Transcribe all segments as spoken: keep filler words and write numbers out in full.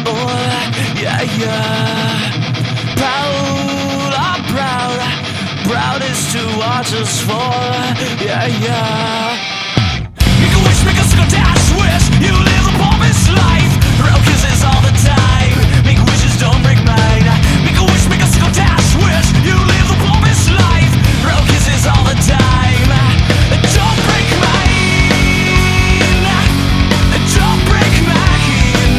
Oh, yeah, yeah. Proud, I'm proud. Proud is to watch us fall. Yeah, yeah. Make a wish, make a single dash wish. You live the promised life. Real kisses all the time. Make wishes, don't break mine. Make a wish, make a single dash wish. You live the promised life. Real kisses all the time. Don't break mine. Don't break mine.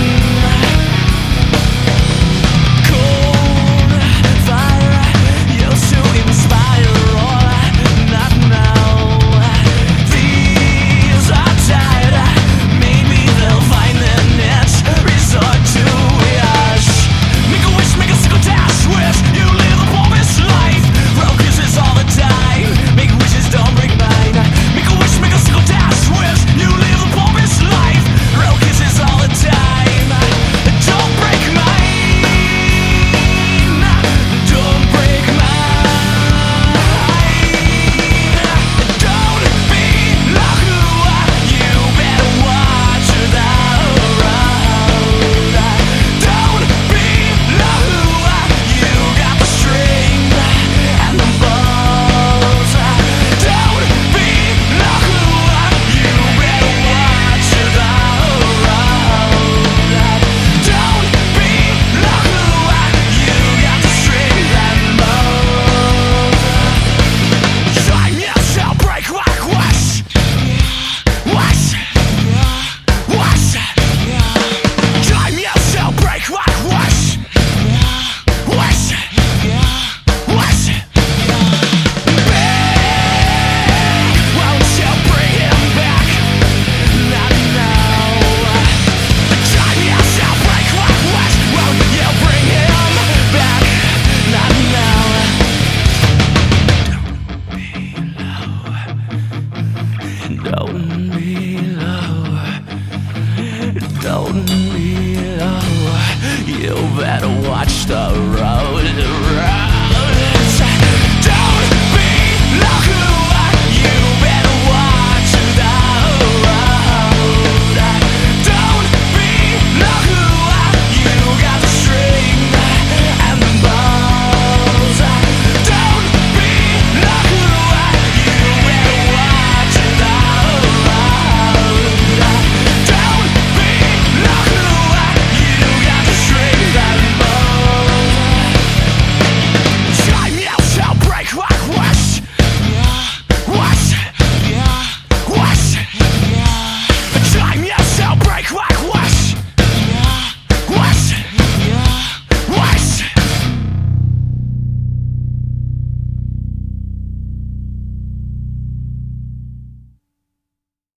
Cold fire used to inspire all. Not now. These are tired. Maybe they'll find their niche. Resort to yash. Make a wish, make a single dash wish. You live the promised life. Real kisses all the time. Make wishes, don't break mine. Make a wish, make a single dash wish. You live the promised life. Real kisses all the time. Don't break mine. Don't break mine. Don't be like who you better watch the road. Don't be like who you got the strength and the balls. Don't be like who you better watch the road. Don't be like who you got the strength and balls. Time yourself break like wash. Wash. Wash. Time yourself break like wash. Wash. Wash. Big, won't you bring him back? Not now. Time yourself break like wash. Won't you bring him back? Not now. Don't be low. Don't be low. You better watch the road.